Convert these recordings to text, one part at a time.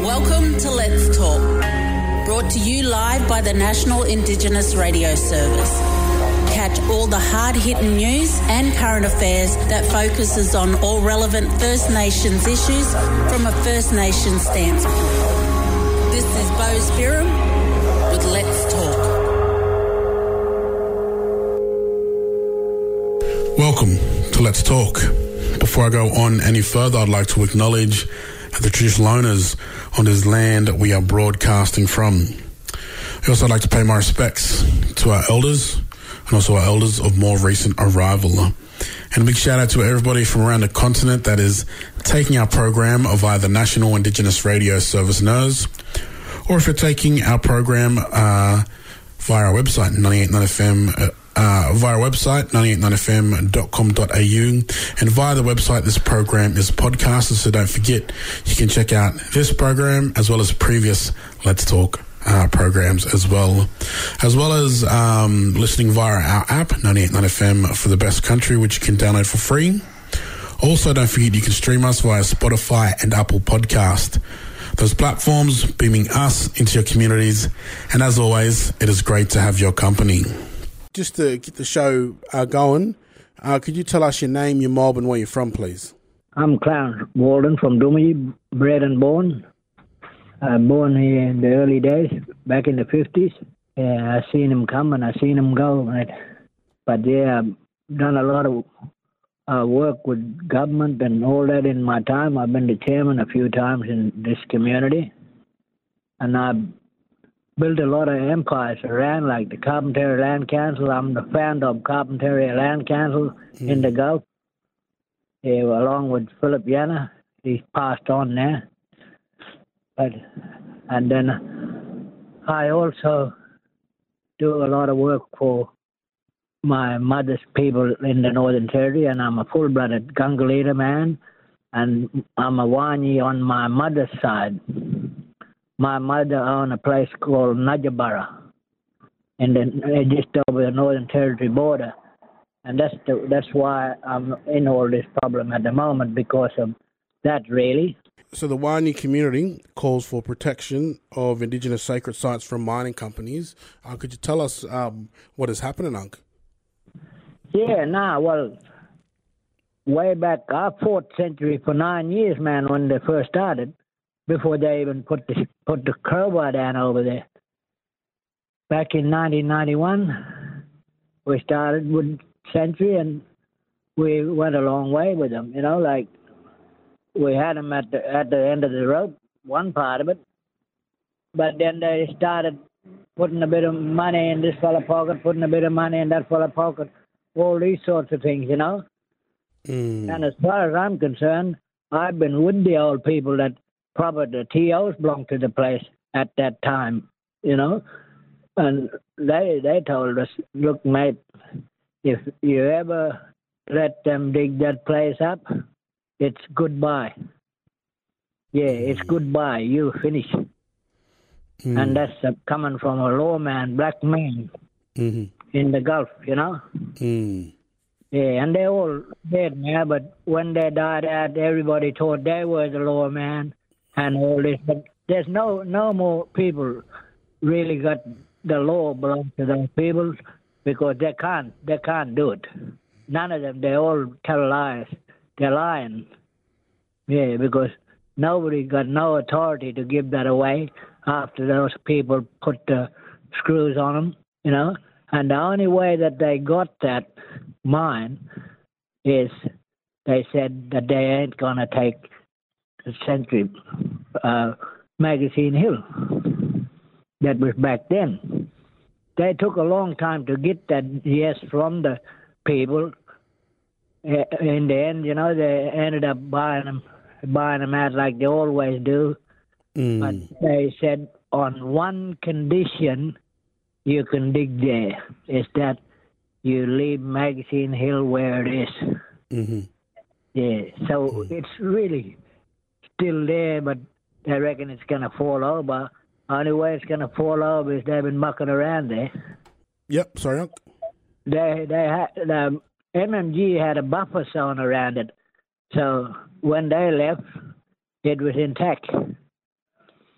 Welcome to Let's Talk, brought to you live by the National Indigenous Radio Service. Catch all the hard-hitting news and current affairs that focuses on all relevant First Nations issues from a First Nations standpoint. This is Bo Spirum with Let's Talk. Welcome to Let's Talk. Before I go on any further, I'd like to acknowledge the traditional owners on this land that we are broadcasting from. I'd also like to pay my respects to our elders and also our elders of more recent arrival. And a big shout out to everybody from around the continent that is taking our program via the National Indigenous Radio Service NIRS, or if you're taking our program via our website, 989FM, via our website, 989fm.com.au, and via the website, this program is podcasted, so don't forget, you can check out this program as well as previous Let's Talk programs as well as listening via our app, 989FM for the best country, which you can download for free. Also, don't forget you can stream us via Spotify and Apple Podcast. Those platforms beaming us into your communities, and as always, it is great to have your company. Just to get the show going, could you tell us your name, your mob, and where you're from, please? I'm Clarence Walden from Dummy, bred and born. Born here in the early days, back in the 50s. I seen him come and I seen him go. Right? But I've done a lot of work with government and all that in my time. I've been the chairman a few times in this community. And I've built a lot of empires around, like the Carpentaria Land Council. I'm the founder of Carpentaria Land Council in the Gulf, along with Philip Yanna. He's passed on now. And then I also do a lot of work for my mother's people in the Northern Territory, and I'm a full-blooded Gungalita man, and I'm a Wanyi on my mother's side. My mother owned a place called Najabara, just over the Northern Territory border, and that's why I'm in all this problem at the moment, because of that, really. So the Wanyi community calls for protection of Indigenous sacred sites from mining companies. Could you tell us what is happening, Unc? Well, way back, I fought Century for 9 years, man, when they first started, before they even put the crowbar down over there. Back in 1991, we started with Century, and we went a long way with them, like we had them at the end of the rope, one part of it, but then they started putting a bit of money in this fella pocket, putting a bit of money in that fella pocket, all these sorts of things, And as far as I'm concerned, I've been with the old people that probably the TOs belonged to the place at that time, and they told us, look, mate, if you ever let them dig that place up, it's goodbye. It's goodbye. You finish. And that's coming from a lawman, black man in the Gulf, Yeah, and they're all dead now, but when they died out, everybody thought they were the lawman and all this. But there's no more people really got the law belongs to those people, because they can't do it. None of them. They all tell lies. They're lying. Because nobody got no authority to give that away after those people put the screws on them, And the only way that they got that mine is they said that they ain't going to take the Century Magazine Hill. That was back then. They took a long time to get that yes from the people. In the end, they ended up buying them out like they always do. But they said on one condition you can dig there, is that you leave Magazine Hill where it is. So it's really still there, but I reckon it's going to fall over. Only way it's going to fall over is they've been mucking around there. Yep, sorry, Unc. The MMG had a buffer zone around it, so when they left, it was intact.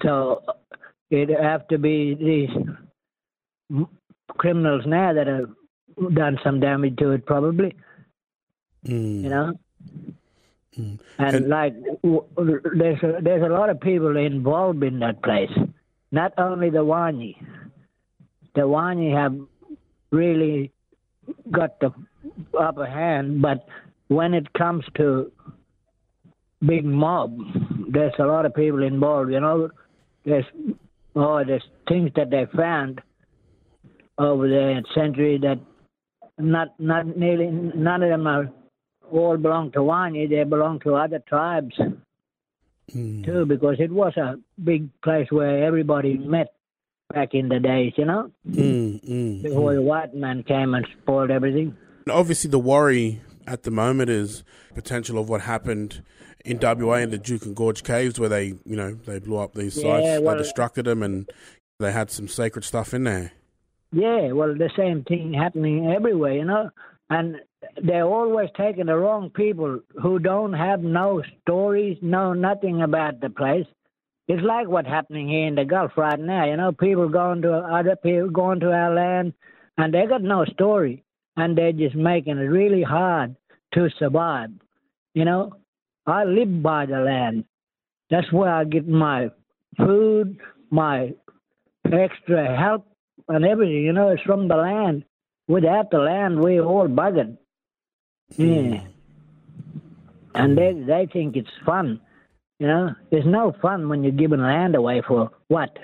So it have to be these criminals now that have done some damage to it, probably. You know. And like, there's a lot of people involved in that place. Not only the Wanyi. The Wanyi have really got the upper hand, but when it comes to big mob, there's a lot of people involved. You know, there's things that they found over there in Century that not nearly none of them are all belong to Wanyi. They belong to other tribes too, because it was a big place where everybody met back in the days, you know, before the white man came and spoiled everything. Obviously, the worry at the moment is potential of what happened in WA in the Juukan Gorge Caves, where they blew up these sites, they destructed them, and they had some sacred stuff in there. Yeah, well, the same thing happening everywhere, you know, and they're always taking the wrong people who don't have no stories, know nothing about the place. It's like what's happening here in the Gulf right now, you know, people going to our land, and they got no story, and they're just making it really hard to survive, you know. I live by the land. That's where I get my food, my extra help, and everything, you know, it's from the land. Without the land, we're all buggered. Yeah. And they think it's fun. You know, it's no fun when you're giving land away for what?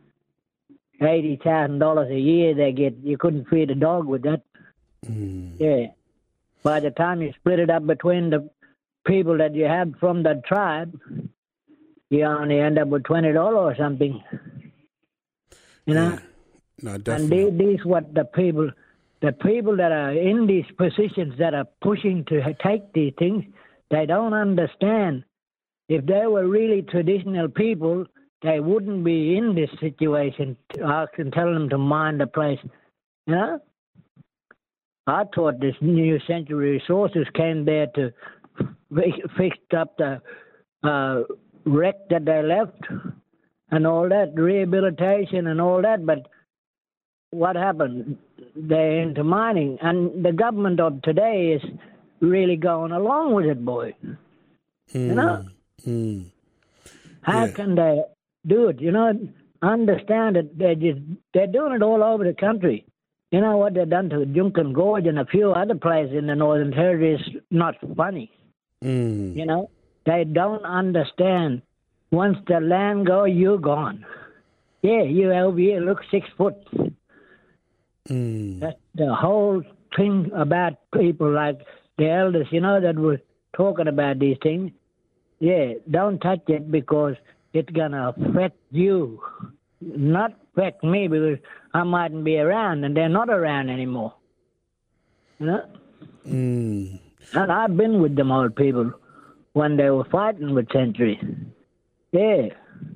$80,000 a year they get. You couldn't feed a dog with that. Yeah. By the time you split it up between the people that you have from the tribe, you only end up with $20 or something. You know? Yeah. No, definitely. And these what the people that are in these positions that are pushing to take these things, they don't understand. If they were really traditional people, they wouldn't be in this situation to ask and tell them to mind the place. You know? I thought this New Century Resources came there to fix up the wreck that they left and all that, rehabilitation and all that, but what happened? They're into mining, and the government of today is really going along with it, boy. You know? How can they do it? You know, understand it. They're doing it all over the country. You know what they've done to Juukan Gorge and a few other places in the Northern Territory is not funny. You know, they don't understand. Once the land goes, you're gone. Yeah, you over here look 6 foot. That's the whole thing about people like the elders, you know, that were talking about these things. Yeah, don't touch it because it's going to affect you. Not affect me because I mightn't be around and they're not around anymore. You know? And I've been with them old people when they were fighting with Century. Yeah.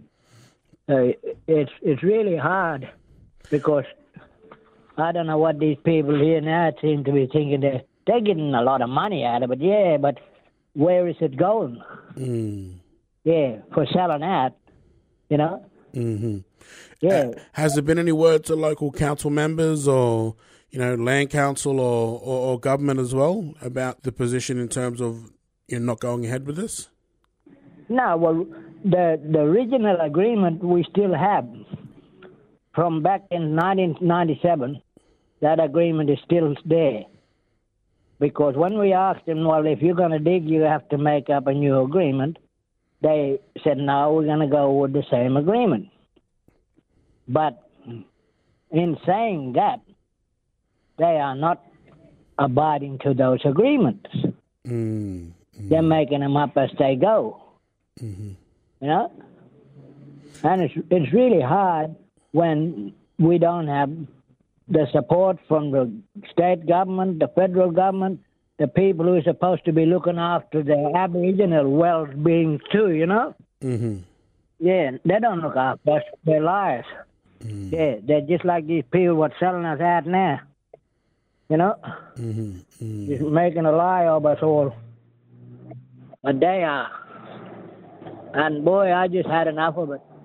It's really hard because I don't know what these people here now seem to be thinking. They're getting a lot of money out of it, yeah, but where is it going? Yeah, for selling out, you know? Yeah. Has there been any word to local council members or, you know, land council or government as well about the position in terms of not going ahead with this? No, well, the original agreement we still have from back in 1997. That agreement is still there. Because when we asked them, well, if you're going to dig, you have to make up a new agreement, they said, no, we're going to go with the same agreement. But in saying that, they are not abiding to those agreements. They're making them up as they go. You know? And it's really hard when we don't have the support from the state government, the federal government, the people who are supposed to be looking after the Aboriginal well-being too, you know? Yeah, they don't look after us. They're liars. Yeah, they're just like these people what's selling us out now, you know? Just making a lie of us all. But they are. And boy, I just had enough of it.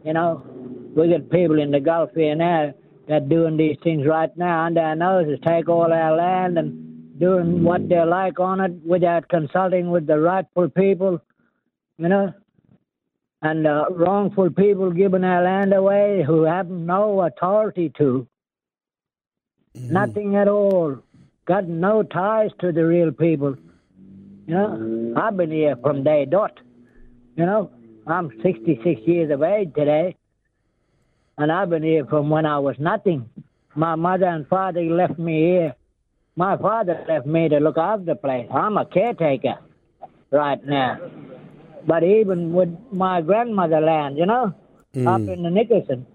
You know, we got people in the Gulf here now that doing these things right now under our noses, take all our land and doing what they like on it without consulting with the rightful people, you know, and wrongful people giving our land away who have no authority to. Nothing at all. Got no ties to the real people. You know, I've been here from day dot. You know, I'm 66 years of age today, and I've been here from when I was nothing. My mother and father left me here. My father left me to look after the place. I'm a caretaker right now. But even with my grandmother land, you know, up in the Nicholson,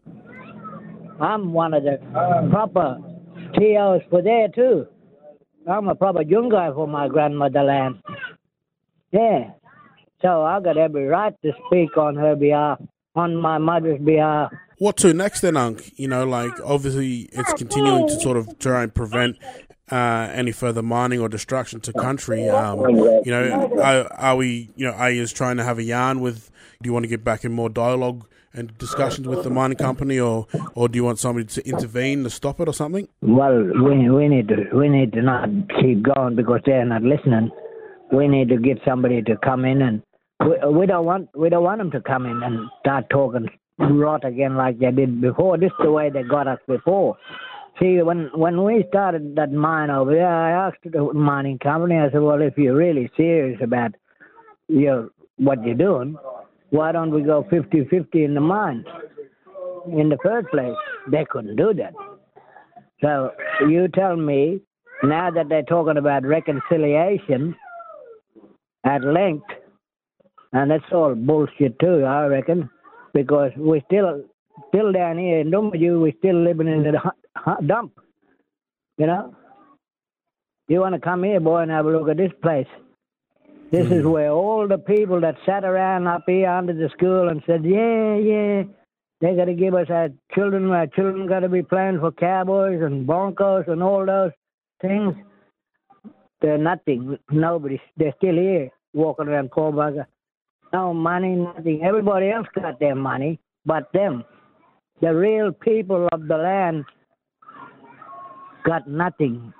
I'm one of the proper TOs for there too. I'm a proper Jungai for my grandmother land. Yeah. So I got every right to speak on her behalf, on my mother's behalf. What to next then, Unc? You know, like, obviously it's continuing to sort of try and prevent any further mining or destruction to country. You know, are we, you know, are you just trying to have a yarn with, do you want to get back in more dialogue and discussions with the mining company, or do you want somebody to intervene to stop it or something? Well, we need to not keep going because they're not listening. We need to get somebody to come in, and we don't want them to come in and start talking rot again like they did before. This is the way they got us before. See, when we started that mine over there, I asked the mining company, I said, well, if you're really serious about what you're doing, why don't we go 50-50 in the mine? In the first place, they couldn't do that. So you tell me, now that they're talking about reconciliation at length, and that's all bullshit too, I reckon, because we still down here in Dumaju, we're still living in the dump, you know? You want to come here, boy, and have a look at this place. This is where all the people that sat around up here under the school and said, yeah, they got to give us our children got to be playing for Cowboys and Broncos and all those things. They're nothing. Nobody. They're still here walking around poor bugger. No money, nothing. Everybody else got their money, but them. The real people of the land got nothing.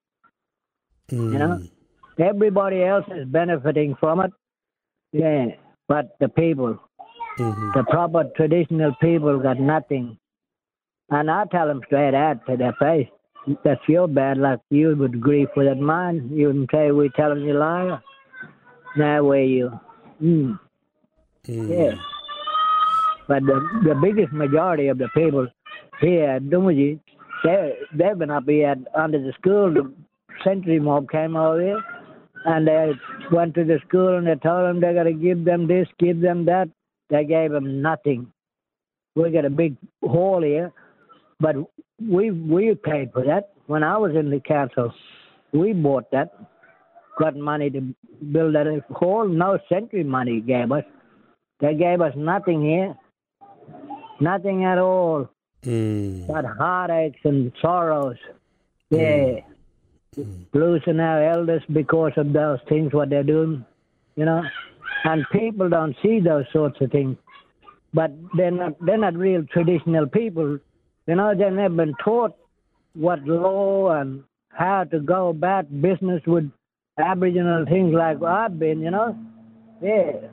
You know? Everybody else is benefiting from it. Yeah, but the people, the proper traditional people got nothing. And I tell them straight out to their face, that's your bad luck. You would grieve for that mine. You wouldn't say we're telling you liar. Now where you? Yeah. But the biggest majority of the people here at Dumaju, they've been up here under the school. The Century mob came over here, and they went to the school and they told them they got to give them this, give them that. They gave them nothing. We got a big hall here, but we paid for that. When I was in the council, we bought that, got money to build that hall. No Century money gave us. They gave us nothing here, nothing at all, but heartaches and sorrows. Yeah. Losing our elders because of those things, what they're doing, you know. And people don't see those sorts of things. But they're not real traditional people. You know, they've never been taught what law and how to go about business with Aboriginal things like I've been, you know. Yeah.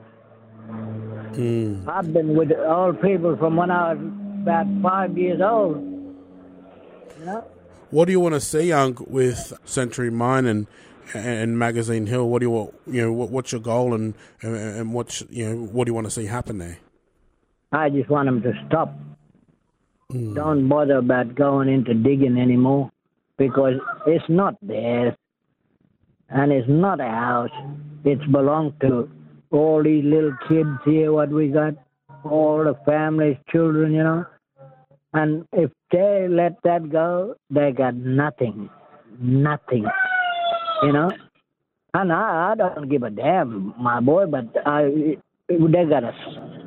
I've been with old people from when I was about 5 years old, you know. What do you want to see, Unc, with Century Mine and Magazine Hill? What do you want? You know, what's your goal and what's, you know, what do you want to see happen there? I just want them to stop. Don't bother about going into digging anymore because it's not theirs and it's not ours. It's belonged to all these little kids here. What we got, all the families, children, you know. And if they let that go, they got nothing, you know. And I don't give a damn, my boy, but they got to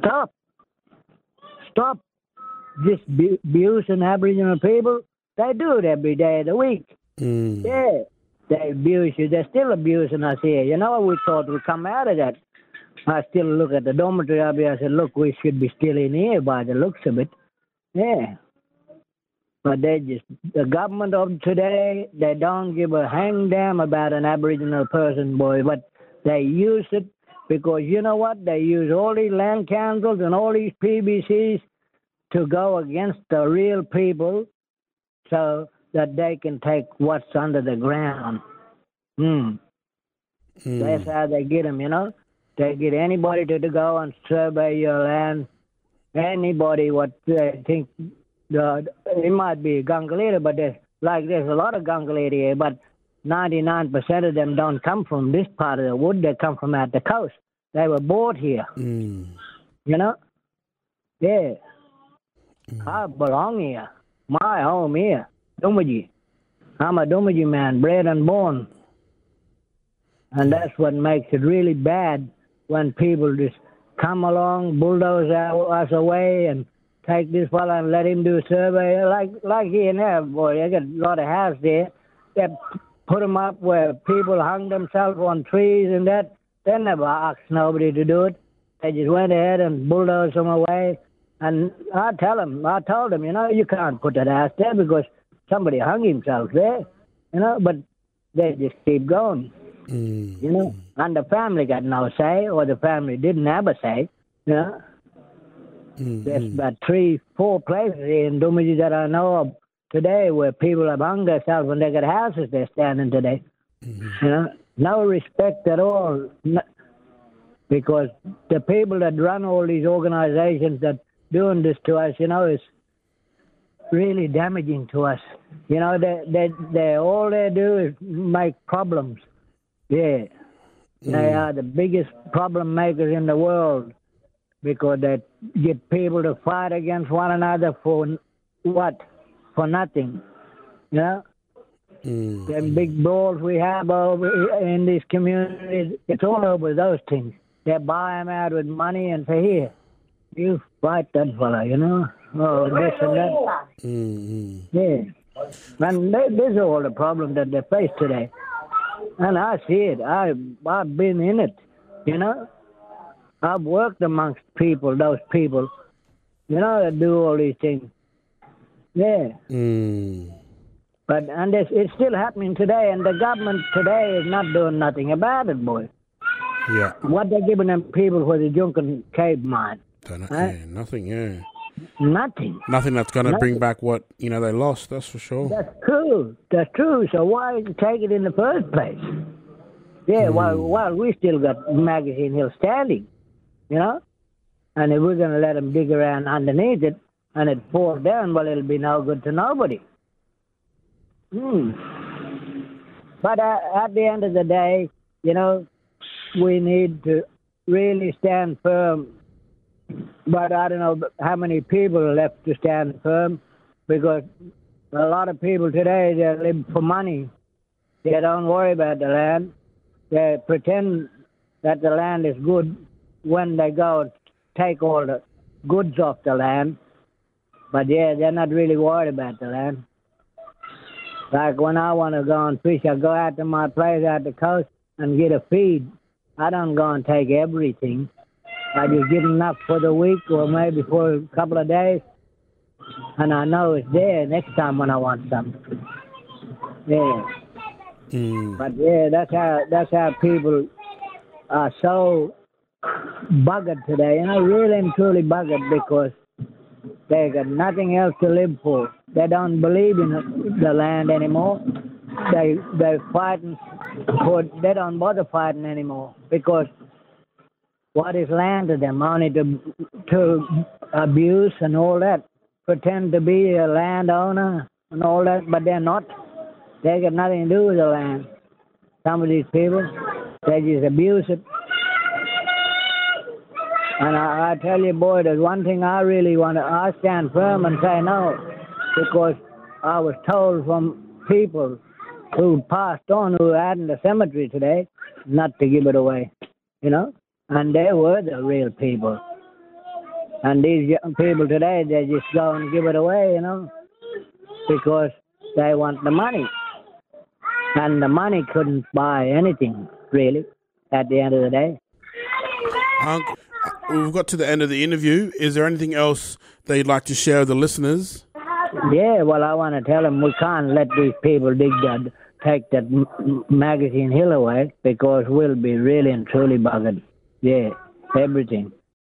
stop this abusing Aboriginal people. They do it every day of the week. Yeah, they abuse you. They're still abusing us here. You know, we thought we'd come out of that. I still look at the dormitory up here. I said, look, we should be still in here by the looks of it. Yeah. But the government of today, they don't give a hang damn about an Aboriginal person, boy. But they use it because you know what? They use all these land councils and all these PBCs to go against the real people so that they can take what's under the ground. That's how they get them, you know. They get anybody to go and survey your land. Anybody what they think, it might be a Gunga leader, but there's a lot of Gunga leader here, but 99% of them don't come from this part of the wood. They come from out the coast. They were bought here. You know? Yeah. I belong here. My home here. Dumaji. I'm a Dumaji man, bred and born. And that's what makes it really bad when people just come along, bulldoze us away and take this fella and let him do a survey. Like here now, boy, they got a lot of houses there. They put them up where people hung themselves on trees and that. They never asked nobody to do it. They just went ahead and bulldozed them away. And I told them, you know, you can't put that house there because somebody hung himself there, you know, but they just keep going. You know, and the family got no say, or the family didn't have a say, you know. There's about 3-4 places in Dumaji that I know of today where people have hung themselves and they got houses there standing today. You know, no respect at all, because the people that run all these organizations that doing this to us, you know, is really damaging to us. You know, they all they do is make problems. Yeah, they are the biggest problem makers in the world because they get people to fight against one another for what? For nothing. You know? The big brawls we have over in these communities, it's all over those things. They buy them out with money and say, here, you fight that fella, you know? Oh, this and that. Yeah. And this is all the problem that they face today. And I see it. I've been in it, you know. I've worked amongst people, those people, you know, that do all these things. Yeah. But it's still happening today, and the government today is not doing nothing about it, boy. Yeah. What they're giving them people for the Junkan cave mine? Nothing, yeah. Nothing. Nothing that's going to bring back what, you know, they lost, that's for sure. That's true. That's true. So why take it in the first place? Yeah, while we still got Magazine Hill standing, you know? And if we're going to let them dig around underneath it and it falls down, well, it'll be no good to nobody. But at the end of the day, you know, we need to really stand firm. But I don't know how many people are left to stand firm, because a lot of people today, they live for money. They don't worry about the land. They pretend that the land is good when they go and take all the goods off the land. But yeah, they're not really worried about the land. Like when I want to go and fish, I go out to my place out the coast and get a feed. I don't go and take everything. I just get enough for the week or maybe for a couple of days, and I know it's there next time when I want something. Yeah. But yeah, that's how people are so buggered today. You know, really and truly buggered, because they got nothing else to live for. They don't believe in the land anymore. They're fighting for. They don't bother fighting anymore, because what is land to them? Only to abuse and all that. Pretend to be a landowner and all that, but they're not. They got nothing to do with the land. Some of these people, they just abuse it. And I tell you, boy, there's one thing I really want to. I stand firm and say no, because I was told from people who passed on, who are in the cemetery today, not to give it away, you know? And they were the real people. And these young people today, they just go and give it away, you know, because they want the money. And the money couldn't buy anything, really, at the end of the day. We've got to the end of the interview. Is there anything else that you'd like to share with the listeners? Yeah, well, I want to tell them we can't let these people take that magazine hill away, because we'll be really and truly buggered. Yeah, everything.